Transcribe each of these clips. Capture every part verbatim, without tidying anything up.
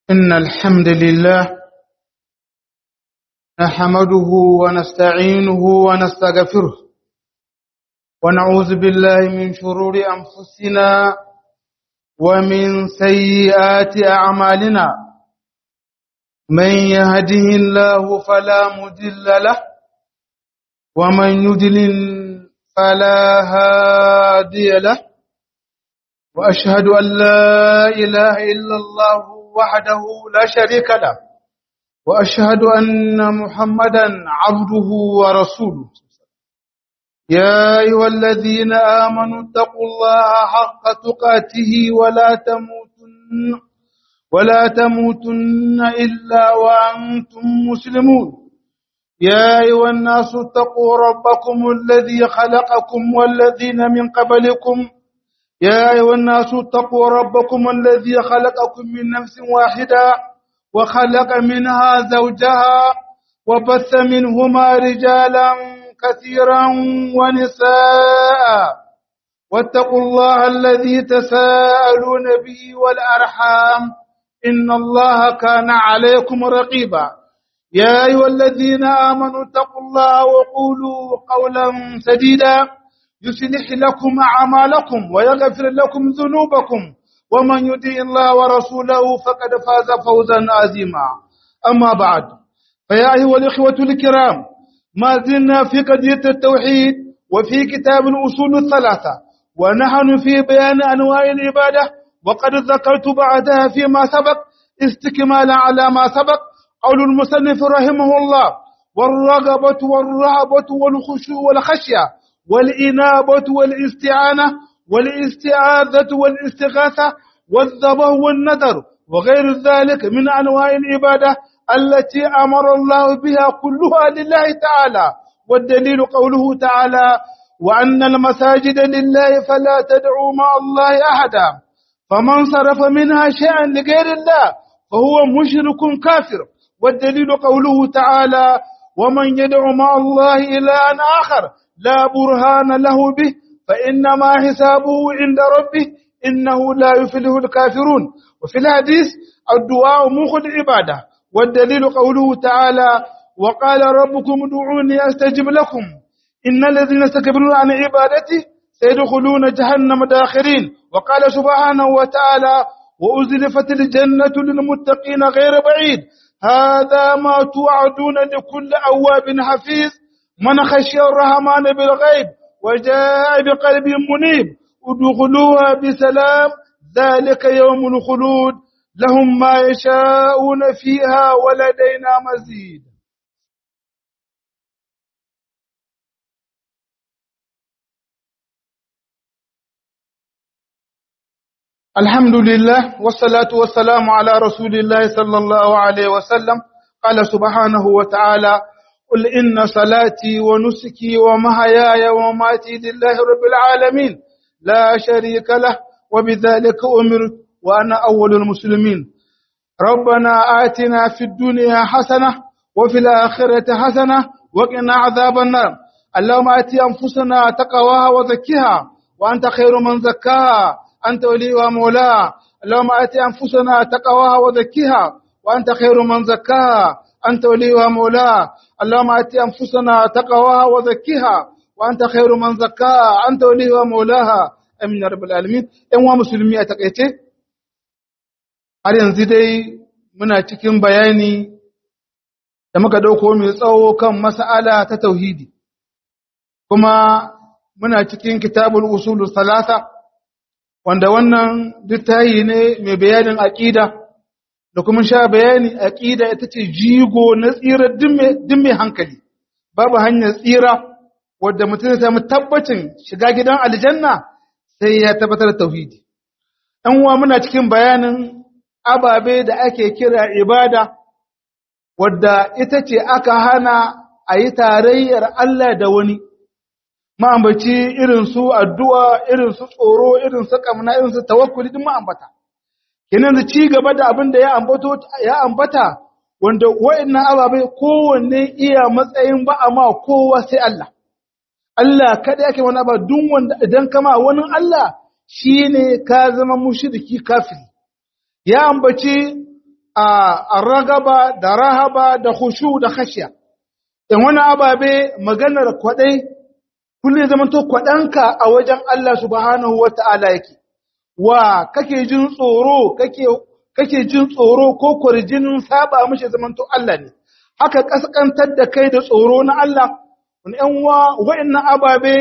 إن الحمد لله نحمده ونستعينه ونستغفره ونعوذ بالله من شرور أنفسنا ومن سيئات أعمالنا من يهده الله فلا مضل له ومن يضلل فلا هادي له وأشهد أن لا إله إلا الله وحده لا شريك له وأشهد أن محمدا عبده ورسوله يا أيها الذين آمنوا اتقوا الله حق تقاته ولا تموتن ولا تموتن إلا وأنتم مسلمون يا أيها الناس اتقوا ربكم الذي خلقكم والذين من قبلكم يا أيها الناس اتقوا ربكم الذي خلقكم من نفس واحدة وخلق منها زوجها وبث منهما رجالا كثيرا ونساء واتقوا الله الذي تساءلون به والأرحام إن الله كان عليكم رقيبا يا أيها الذين آمنوا اتقوا الله وقولوا قولا سديدا يصلح لكم أعمالكم ويغفر لكم ذنوبكم ومن يطع الله ورسوله فقد فاز فوزا عظيما أما بعد فيا أيها الإخوة الكرام ما زلنا في قضية التوحيد وفي كتاب الأصول الثلاثة ونحن في بيان أنواع العبادة وقد ذكرت بعدها فيما سبق استكمالا على ما سبق قول المصنف رحمه الله والرغبة والرهبة والخشوع والخشية والإنابة والاستعانة والاستعاذة والاستغاثة والذبح والنذر وغير ذلك من أنواع العبادة التي أمر الله بها كلها لله تعالى والدليل قوله تعالى وأن المساجد لله فلا تدعوا مع الله أحدا فمن صرف منها شيئا لغير الله فهو مشرك كافر والدليل قوله تعالى ومن يدعو مع الله إلها آخر لا برهان له به فإنما حسابه عند ربه إنه لا يفلح الكافرون وفي الحديث الدعاء مخ العبادة والدليل قوله تعالى وقال ربكم ادعوني أستجب لكم إن الذين استكبرون عن عبادتي سيدخلون جهنم داخرين وقال سبحانه وتعالى وأزلفت الجنة للمتقين غير بعيد هذا ما توعدون لكل أواب حفيظ من خشي الرحمن بالغيب وجاء بقلب منيب ادخلوها بسلام ذلك يوم الخلود لهم ما يشاءون فيها ولدينا مزيد الحمد لله والصلاة والسلام على رسول الله صلى الله عليه وسلم قال سبحانه وتعالى قل إن صلاتي ونسكي ومحياي ومماتي لله رب العالمين لا شريك له وبذلك أمرت وأنا أول المسلمين ربنا آتنا في الدنيا حسنة وفي الآخرة حسنة وقنا عذاب النار اللهم آت أنفسنا تقواها وزكها وأنت خير من زكاها أنت وليها ومولاها اللهم آت أنفسنا تقواها وزكها وأنت خير من زكاها أنت وليها ومولاها اللهم آت أنفسنا تقواها وزكها وأنت خير من زكاها أنت وليها ومولاها آمين يا رب العالمين إن ومسلمي أتقيته har yanzu dai muna cikin bayani da muka dauko mai tsawo kan mas'ala ta tauhidi kuma muna cikin kitabul usul salasa wanda wannan littafi ne mai bayanin aqida da kuma sha bayani aqida ita ce jigo na tsira din mai hankali babu hanyar tsira wanda mutum ya samu tabbacin shiga gidan aljanna sai ya tabbatar da tauhidi dan uwa muna cikin bayanin ababe da ake kira ibada wadda ita ce aka hana a yi tarayyar Allah da wani ma'ambaci irin su addu'a irin su tsoro irin su kamna irin su tawakkuli duk ma'ambata kenan da ci gaba da abin da ya ambato ya ambata wanda wa'annan ababe kowanne iya matsayin ba amma kowa sai Allah Allah kada yake wani ba duk wanda idan kama wani Allah shine ka zama mushriki kafiri ya ambaci a ragaba da rahaba da khushu da khashiya in wani ababe maganar kwadai kullum zaman to kwadanka a wajen Allah subhanahu wata'ala yake wa kake jin tsoro kake kake jin tsoro ko kurjinin saba mishi zaman to Allah ne haka kaskantar da kai da tsoro na Allah wani yan wa wa'annan ababe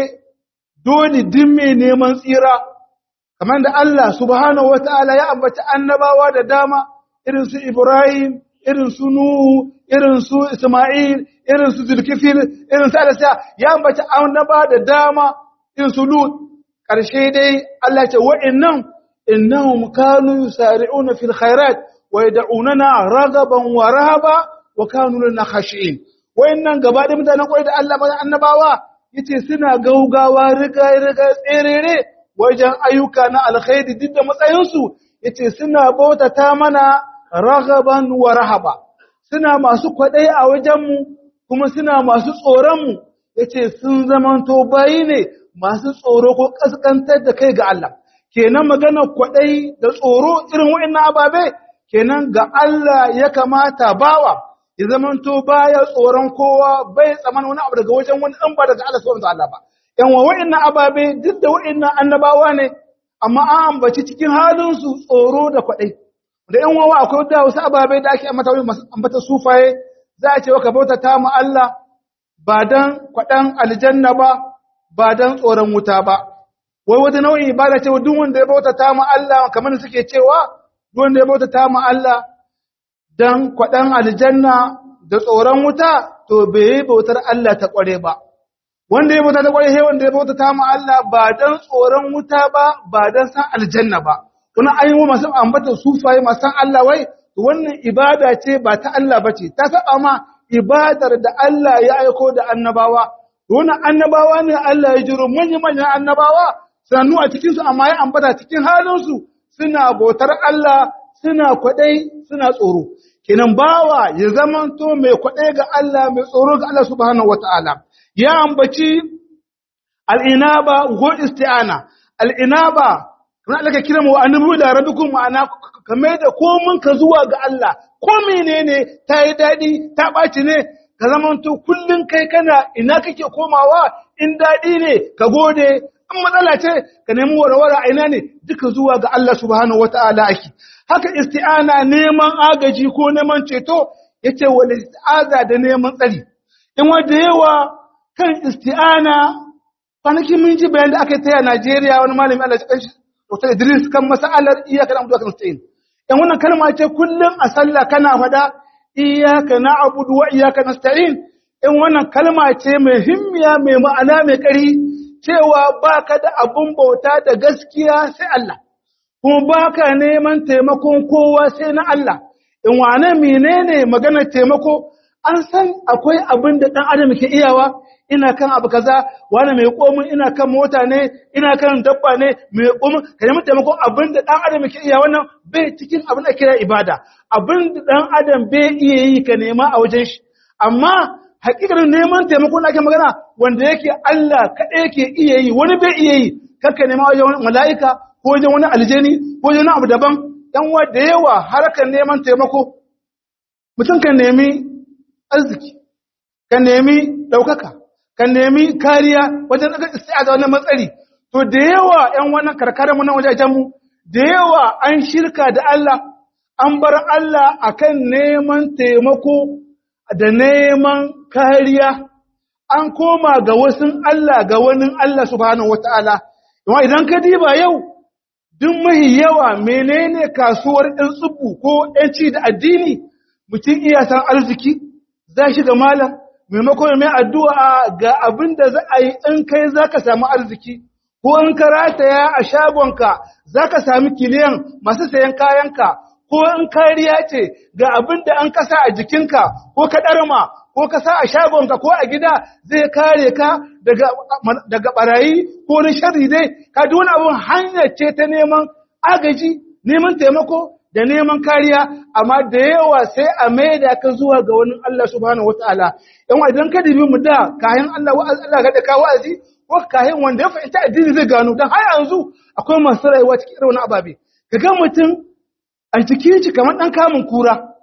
dole din mai neman tsira kamar da Allah subhanahu wata'ala ya ambata annabawa da dama irin su Ibrahim irin su Nuhu irin su Isma'il irin su Zulkifil irin su Alisa ya ambata annaba da dama irin su Lut karshe dai Allah ya ce wa'annan innahum kanu yusari'una fil khairat wa yad'unana ragaban wa rahaba wa kanu lana khashi'in wa'annan gaba da mutanen koyi da Allah annabawa yace suna gaugawa riga riga tserere wajen ayyuka na alkhairi duk da matsayinsu yace suna bautata mana ragaban wa rahaba suna masu kwadai a wajenmu kuma suna masu tsoronmu yace sun zamanto bayi ne masu tsoro ko kaskantar da kai ga Allah kenan magana kwadai da tsoro irin wa'annan ababe kenan ga Allah ya kamata bawa ya zamanto baya tsoron kowa bai tsaman wani abu daga wajen wani dan ba daga Allah subhanahu wa ta'ala ba yan wa wa'annan ababe duk da wa'annan annabawa ne amma an ambaci cikin halin su tsoro da kwadai da yan wawa akwai da wasu ababe da ake ambata wani ambata sufaye za a ce wa ka bautata mu Allah ba dan kwadan aljanna ba ba dan tsoron wuta ba wai wata nau'in ibada ce duk wanda ya bautata mu Allah kamar suke cewa duk wanda ya bautata mu Allah dan kwadan aljanna da tsoron wuta to bai bautar Allah ta kware ba wanda ya bauta ta kware sai wanda ya bautata mu Allah ba dan tsoron wuta ba ba dan san aljanna ba kuna ayyuka masu ambata sufaye masu san Allah wai wannan ibada ce ba ta Allah bace ta saba ma ibadar da Allah ya aiko da annabawa wannan annabawa ne Allah ya jiro manyan manyan annabawa sannu a cikin su amma ya ambata cikin halin su suna bautar Allah suna kwadai suna tsoro kenan bawa ya zamanto mai kwadai ga Allah mai tsoro ga Allah subhanahu wataala ya ambaci al-inaba ko isti'ana al-inaba kuma Allah ka kira mu annabi da rabbikum ma'ana kamar da komun ka zuwa ga Allah ko menene ta yi dadi ta baci ne ka zamanto kullun kai kana ina kake komawa in dadi ne ka gode in matsala ce ka nemi warwara ina ne duka zuwa ga Allah subhanahu wataala ake haka isti'ana neman agaji ko neman ceto yace wal isti'aza da neman tsari in wanda yawa kan isti'ana kwanaki mun ji bayan da aka yi ta Najeriya wani malami Allah ya kanshi Doctor Idris kan masalar iyaka na abudu kan nasta'in dan wannan kalma ce kullum a sallah kana fada iyaka na'budu wa iyaka nasta'in in wannan kalma ce mai himmiya mai ma'ana mai kari cewa baka da abun bauta da gaskiya sai Allah kuma baka neman taimakon kowa sai na Allah in wane menene maganar taimako an san akwai abin da dan adam ke iyawa ina kan abu kaza wani mai komin ina kan mota ne ina kan dabba ne mai komin ka nemi taimakon abin da dan adam ke iya wannan bai cikin abin da kira ibada abin da dan adam bai iya yi ka nema a wajen shi amma hakikarin neman taimakon da ake magana wanda yake Allah kadai yake iya yi wani bai iya yi kaka nema wajen wani mala'ika ko wajen wani aljani ko wajen wani abu daban dan wa da yawa harkar neman taimako mutum kan nemi arziki kan nemi daukaka kan nemi kariya wajen daga istiaza wannan matsari to da yawa ƴan wannan karkarar mu nan wajajen mu da yawa an shirka da Allah an bar Allah akan neman taimako da neman kariya an koma ga wasun Allah ga wani Allah subhanahu wataala kuma idan ka diba yau duk mai yawa menene kasuwar ɗan tsubu ko ɗan ci da addini mutum iya san arziki za shi ga malam maimakon mai addu'a ga abin da za a yi in kai za ka samu arziki, ko in ka rataya a shagonka za ka sami kiliyan masu sayan kayanka, ko in kariya ce ga abin da an kasa a jikinka, ko ka ɗarma, ko ka sa a shagonka ko a gida zai kare ka daga ɓarayi ko wani sharri dai, ka duna abin hanyar ce ta neman agaji, neman taimako, da neman kariya amma da yawa sai a maida ka zuwa ga wani Allah subhanahu wataala yan idan ka dibi mu da kayan Allah wa Allah ga da ka wa'azi ko kayan wanda ya fahimta addini zai gano dan har yanzu akwai masu rayuwa cikin irin wani ababe kaga mutum a cikin shi kamar dan kamun kura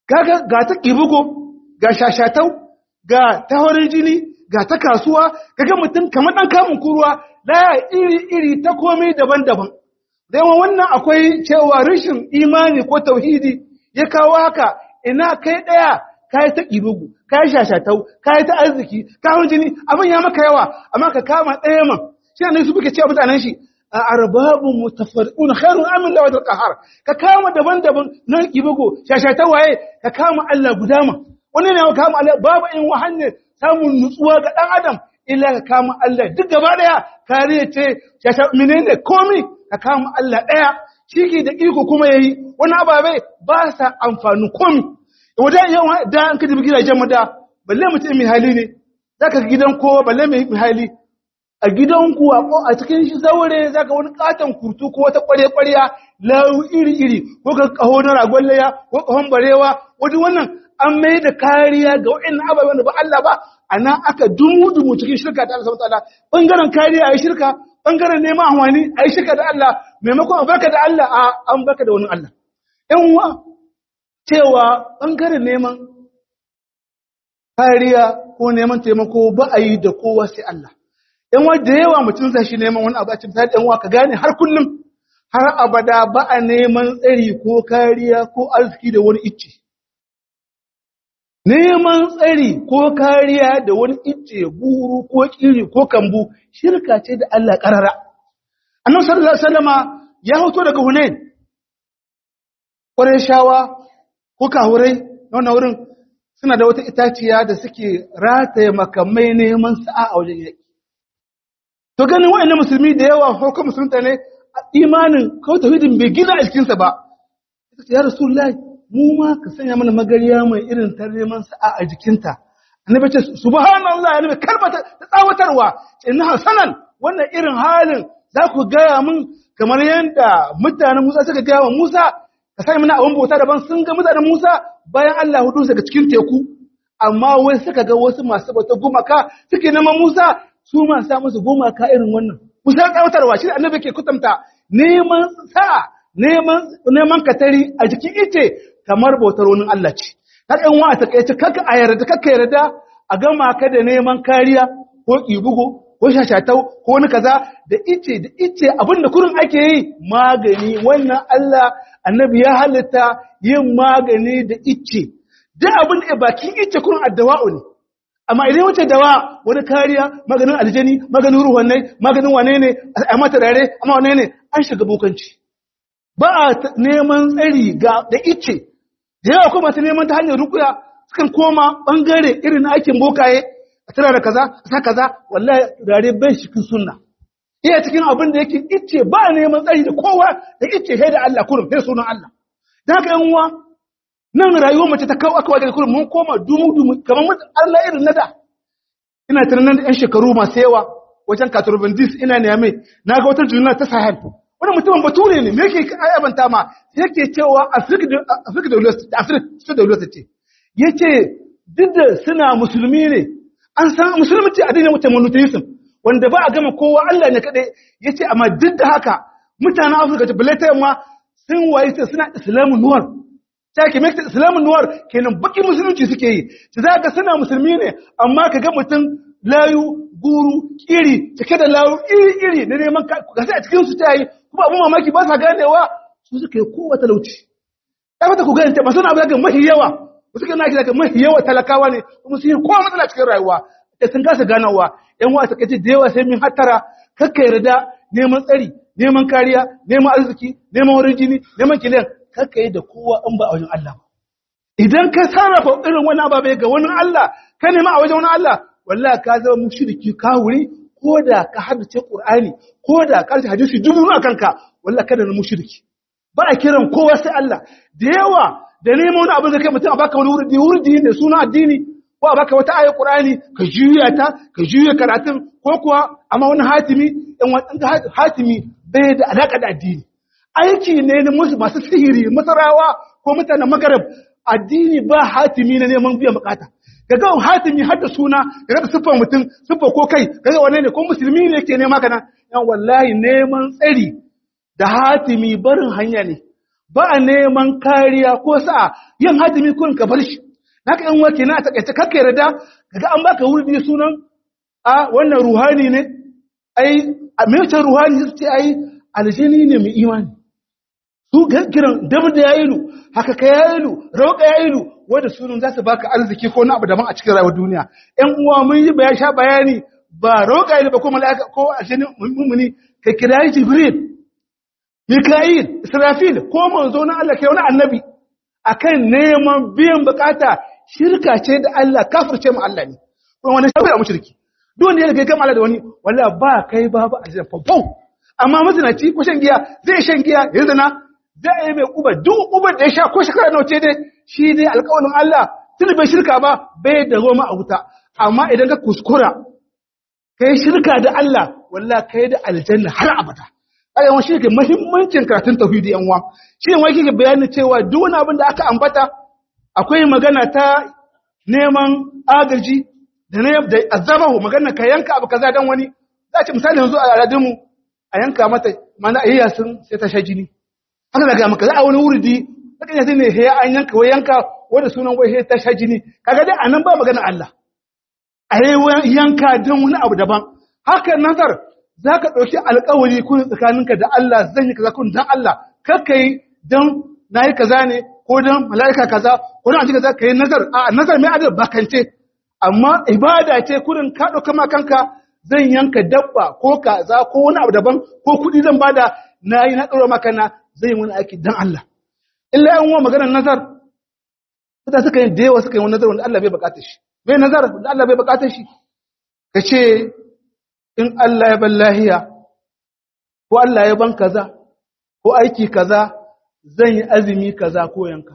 kaga ga ta kibugo ga shashatau ga ta horin jini ga ta kasuwa kaga mutum kamar dan kamun kuruwa la iri iri ta komai daban-daban dai wannan akwai cewa rashin imani ko tauhidi ya kawo haka ina kai daya kai ta kibugo kai shashatau kai ta arziki kai horin jini abin ya maka yawa amma ka kama daya man shi ne su buke cewa mutanen shi arbabun mutafarriqun khairun am Allah wal qahar ka kama daban-daban nan kibugo shashata waye ka kama Allah gudama wannan ne ka kama Allah babu in wahanne samun nutsuwa ga dan adam illa ka kama Allah duk gaba daya kariye ce shasha menene komai ka kama Allah daya shike da iko kuma yayi wani ababe ba sa amfani komai wajen yawa da an kaji gidajen mu da balle mutum mai hali ne zaka gidan kowa balle mai hali a gidanku a cikin shi zaure zaka wani katon kurtu ko wata kware-kwarya lawu iri-iri ko ka kaho na ragon laya ko kahon barewa wani wannan an mai da kariya ga wa'annan ababen da ba Allah ba ana aka dumu-dumu cikin shirka da Allah subhanahu wataala bangaren kariya ayi shirka bangaren neman amfani ayi shirka da Allah maimakon a barka da Allah a an barka da wani Allah ɗan uwa cewa bangaren neman kariya ko neman taimako ba a yi da kowa sai Allah ‘yan wa da yawa mutum zai shi neman wani abu a cikin ‘yan wa ka gane har kullum har abada ba a neman tsari ko kariya ko arziki da wani icce. Neman tsari ko kariya da wani icce guru ko kiri ko kambu shirka ce da Allah ƙarara. Annabi sallallahu alaihi wasallama ya hoto daga Hunain. Qurayshawa ko kahurai na wannan wurin suna da wata itaciya da suke rataye makamai neman sa'a a wajen yaki. To ganin wa'annan musulmi da yawa ko musulunta ne imanin ko tauhidin bai gina a cikinsa ba. Ya Rasulullahi mu ma ka sanya mana magariya mai irin ta neman sa'a a jikinta. Annabi ce subhanallah annabi kalmata ta tsawatarwa inna hasanan wannan irin halin za ku gaya min kamar yanda mutanen Musa suka gaya wa Musa ka sanya mana abin bauta daban sun ga mutanen Musa bayan Allah hudu daga cikin teku amma wai suka ga wasu masu bauta gumaka suke neman Musa su ma sa musu gumaka irin wannan Musa tsawatarwa shi annabi ke kutamta neman sa'a neman neman katari a jikin ice kamar bautar wani Allah ce har ɗan wa ta kai kaka a yarda kaka yarda a gama ka da neman kariya ko kibugo ko shashatau ko wani kaza da ice da ice abinda kurin ake yi magani wannan Allah annabi ya halitta yin magani da ice duk abin da bakin ice kurin addawa'u ne amma idan wace dawa wani kariya maganin aljani maganin ruhannai maganin wane ne a mata dare amma wane ne an shiga bokanci ba a neman tsari ga da ice da yawa kuma ta neman ta hanyar rukuya sukan koma bangare irin aikin bokaye a tara da kaza a sa kaza wallahi dare bai cikin sunna iya cikin abin da yake ice ba neman tsari da kowa da ice sai da Allah kurum sai sunan Allah dan haka yan uwa nan rayuwar mace ta kawo aka wajen kurum mun koma dumu dumu kamar Allah irin nada ina tunanin da yan shekaru masu yawa wajen katurbandis ina ne mai naga wata juna ta sahel wani mutumin bature ne me yake ayabanta ma yake cewa Africa Africa da West Africa da West ce yace duk da suna musulmi ne an san musulunci addinin mutum monotheism wanda ba a gama kowa Allah ne kadai yace amma duk da haka mutanen Africa ta balata ma sun waye suna islamu nuwar take mai islamu nuwar kenan baki musulunci suke yi sai zaka suna musulmi ne amma kaga mutum layu guru iri cike da layu iri iri da neman gasa a cikin su tayi kuma abun mamaki ba sa ganewa su suke kowa talauci ya fata ku gane ba suna ga mahi yawa su suke naki daga mahi yawa talakawa ne kuma su yi kowa matsala cikin rayuwa da sun kasa ganawa yan wa take da yawa sai min hattara kakka yarda neman tsari neman kariya neman arziki neman wurin jini neman kiliyan kakka yi da kowa in ba a wajen Allah ba idan ka sarrafa irin wani ababe ga wani Allah ka nema a wajen wani Allah wallahi ka zama mushriki ka wuri ko da ka haddace Qur'ani ko da ka haddace hadisi dubu a kanka wallahi kada na mushriki ba a kiran kowa sai Allah da yawa da neman wani abu da kai mutum a baka wani wurdi wurdi da suna addini ko a baka wata ayar Qur'ani ka juya ta ka juya karatun ko kuwa amma wani hatimi dan wani hatimi bai da alaka da addini aiki ne na musu masu sihiri masarawa ko mutanen magarib addini ba hatimi na neman biyan bukata kaga hatimi har da suna kaga siffar mutum siffar ko kai kaga wane ne ko musulmi ne yake nema kana yan wallahi neman tsari da hatimi barin hanya ne ba a neman kariya ko sa'a yin hadimi kun ka bar shi haka yan wake na takaice kakka yarda kaga an baka wurdi sunan a wannan ruhani ne ai a mai ruhani sai ai aljini ne mai imani su kiran dabar da yayilu haka ka yayilu rauka yayilu wanda sunan za su baka arziki ko na abu daban a cikin rayuwar duniya ƴan uwa mun yi bayan sha bayani ba rauka yayilu ba ko mala'ika ko aljini mu'mini ka kira Jibril Mika'il Israfil ko manzo na Allah kai wani annabi akan neman biyan bukata shirka ce da Allah kafirce mu Allah ne kuma wani shirka mushriki duk wanda ya kai kan Allah da wani wallahi ba kai babu aljanna fafau amma mazinaci ko shan giya zai shan giya yanzu na zai yi mai uba duk uban da ya sha ko shekara nawa ce dai shi dai alƙawarin Allah tun bai shirka ba bai da goma a wuta amma idan ka kuskura kai shirka da Allah wallahi kai da aljanna har abada ayyukan shi ke muhimmancin karatun tauhidi yan uwa shi ne wai kike bayani cewa duk wani abin da aka ambata akwai magana ta neman agaji da ne da azabahu magana ka yanka abu kaza dan wani za ci misali yanzu a aladunmu a yanka mata mana ayya sun sai ta sha jini haka daga maka za a wani wuridi haka ne sai ne he an yanka wai yanka wanda sunan wai he ta sha jini kaga dai anan ba magana Allah ayi yanka dan wani abu daban haka nazar zaka dauki alƙawari kun tsakaninka da Allah zan yi kaza kun dan Allah kakkai dan nayi kaza ne ko dan mala'ika kaza ko dan aji kaza kai nazar a nazar mai adal bakance amma ibada ce kurin ka dauka ma kanka zan yanka dabba ko kaza ko wani abu daban ko kudi zan bada nayi na tsoro maka na zai wani aiki dan Allah illa yan uwa maganar nazar kada suka yi da yawa suka yi wani nazar wanda Allah bai bukatar shi bai nazar wanda Allah bai bukatar shi kace in Allah ya ban lahiya ko Allah ya ban kaza ko aiki kaza zan yi azumi kaza ko yanka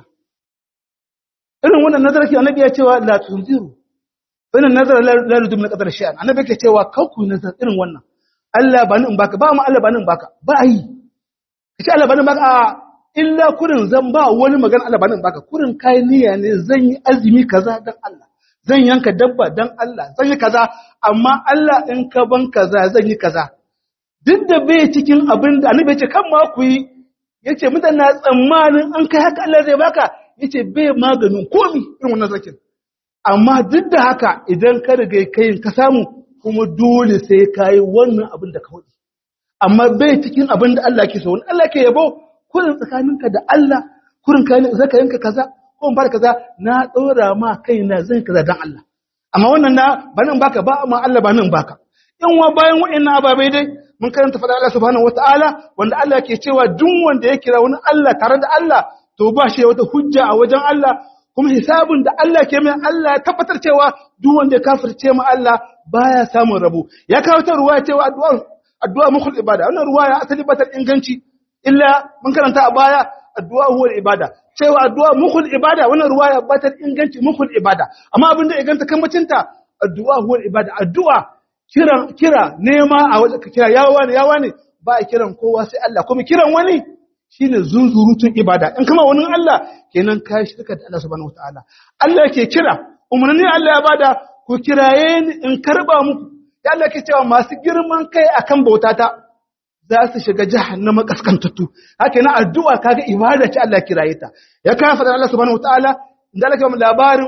irin wannan nazar ke annabi ya cewa la tunziru wannan nazar la rudum na qadar shay'an annabi yake cewa kanku nazar irin wannan Allah ba ni in baka ba mu Allah ba ni in baka ba yi kace Allah ba ni in baka illa kurin zan ba wani magana Allah ba ni in baka kurin kai niyya ne zan yi azumi kaza dan Allah zan yanka dabba dan Allah zan yi kaza amma Allah in ka ban kaza zan yi kaza duk da bai cikin abin da annabi ya ce kan ma ku yi yace mutane na tsammanin an kai haka Allah zai baka yace bai maganin komi irin wannan zakin amma duk da haka idan ka riga kai ka samu kuma dole sai kai wannan abin da ka wadi amma bai cikin abin da Allah ke so wani Allah ke yabo kurin tsakaninka da Allah kurin kai zaka yanka kaza ko bar kaza na dora ma kaina zan kaza dan Allah amma wannan na banin baka ba amma Allah banin baka in wa bayan wa'annan ababai dai mun karanta fada Allah subhanahu wataala wanda Allah ke cewa duk wanda ya kira wani Allah tare da Allah to ba shi wata hujja a wajen Allah kuma hisabun da Allah ke mai Allah ya tabbatar cewa duk wanda ya kafirce mu Allah baya samun rabo ya kawo ta ruwaya cewa addu'a addu'a mukhul ibada wannan ruwaya asali batar inganci illa mun karanta a baya addu'a huwa ibada cewa addu'a mukhul ibada wannan ruwaya batar inganci mukhul ibada amma abin da inganta kan mutunta addu'a huwa ibada addu'a kiran kira nema a wajen kira yawa ne yawa ne ba a kiran kowa sai Allah kuma kiran wani shine zunzurutun ibada in kuma wani Allah kenan kai shirka da Allah subhanahu wataala Allah yake kira umarni Allah ya bada ku kiraye ni in karba muku ya Allah yake cewa masu girman kai akan bautata za su shiga jahannama kaskantattu haka na addu'a kaga ibada ce Allah kiraye ta ya kafa da Allah subhanahu wataala inda Allah ke labarin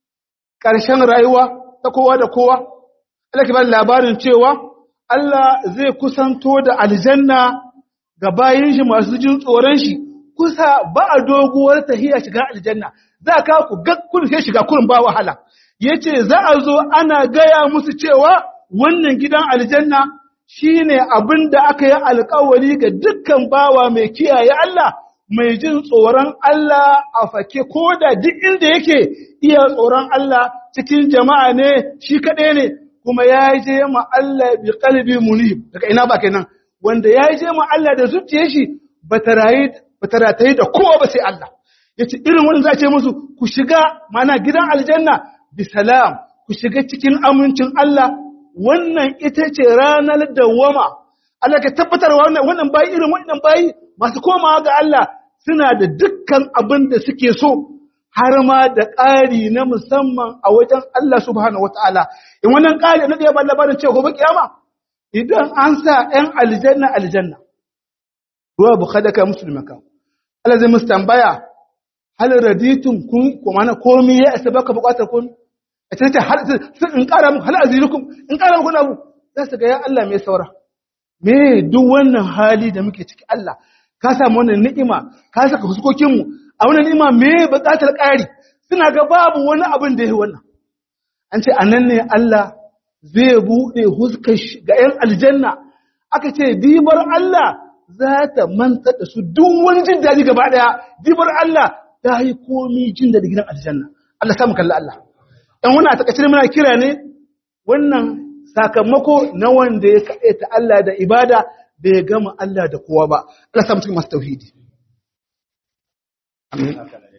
karshen rayuwa ta kowa da kowa Allah ke ba labarin cewa Allah zai kusanto da aljanna ga bayin shi masu jin tsoron shi kusa ba a doguwar tahiya shiga aljanna za ka ku gakkun sai shiga kurin ba wahala yace za a zo ana gaya musu cewa wannan gidan aljanna shine abinda aka yi alƙawari ga dukkan bawa mai kiyaye Allah mai jin tsoron Allah a fake koda duk inda yake iya tsoron Allah cikin jama'a ne shi kadai ne kuma ya je ma Allah bi qalbi munib daga ina ba kenan wanda ya je ma Allah da zuciyar shi bata rayi bata rataye da kowa ba sai Allah yace irin wannan za ce musu ku shiga mana gidan aljanna bi salam ku shiga cikin amincin Allah wannan ita ce ranar dawama Allah ka tabbatar wannan wannan bayi irin wannan bayi masu komawa ga Allah suna da dukkan abin da suke so har ma da ƙari na musamman a wajen Allah subhanahu wataala in wannan ƙari na da ya ba labarin cewa gobe kiyama idan an sa ‘yan aljanna aljanna, ruwa bukhari ka musulmi ka, Allah zai musu tambaya hal raditum kun kuma na komai ya isa baka bukatar kun a ce hal in ƙara muku hal azirukum in ƙara muku abu za su ga ya Allah me saura me duk wannan hali da muke ciki Allah ka samu wannan ni'ima ka saka huskokin mu a wannan ni'ima me bukatar ƙari suna ga babu wani abin da yake wannan an ce anan ne Allah zai bude huskar ga 'yan aljanna aka ce dibar Allah za ta manta da su duk wani jin daɗi gaba ɗaya dibar Allah ta yi komi jin daɗi gidan aljanna Allah samu kalla Allah ɗan wani a takaice muna kira ne wannan sakamako na wanda ya kaɗaita Allah da ibada bai gama Allah da kowa ba Allah samu cikin masu tauhidi amin